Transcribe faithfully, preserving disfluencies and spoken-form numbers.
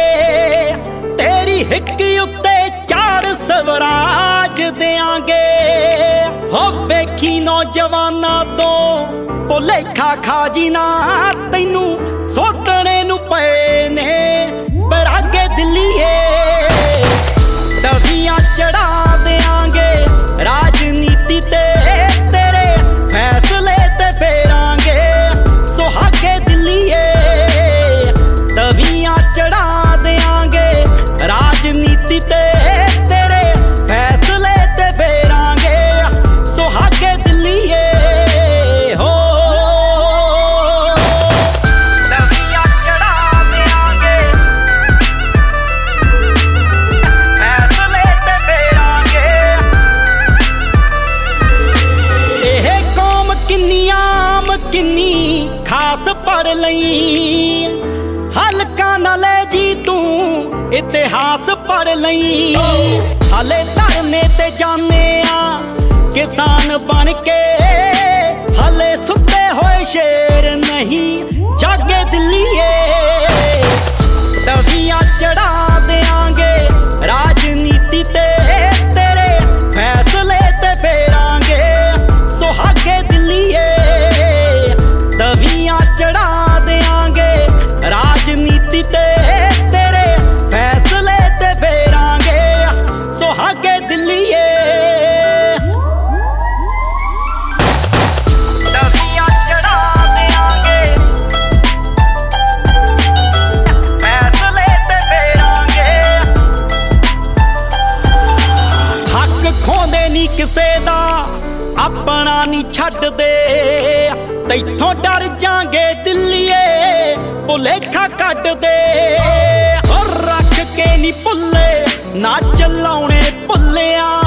तेरी हिक उत्ते चार स्वराज देंगे। हो वेखी नौजवाना तो भुलेखा खाजी ना तैनू सोतने नू पे ने बरागे दिल्लीए। दवियां चढ़ा देंगे राजनीति ते तेरे फैसले ते फेरांगे सुहागे दिल्लीए। दवियां चढ़ा देंगे राजनीति ते तेरे फैसले ते फेरांगे सुहागे दिल्लीए। हो दवियां चढ़ा देंगे फैसले ते फेरांगे। एह कौम किन्नी आम किन्नी खास पढ़ लई हल्का न ले जी तू इतिहास पढ़ लई। हले धरने ते जाने आ किसान बन के हले सुते होए शेर नहीं जागे दिल्लीए। दवियां चढ़ा देंगे राजनीति ते तेरे फैसले ते फेरांगे सुहागे दिल्लीए। दवियां चढ़ा देंगे राजनीति ते तेरे फैसले ते फेरांगे सुहागे दिल्लीए। दवियां चढ़ा देंगे फैसले ते फेरांगे। हक खोंदे नी किसे दा अपना नी छड्ड दे तैथों डर जांगे दिल्लीए भुलेखा कट दे। और रख के नी भुल्ले ना चलाउणे भुल्लिया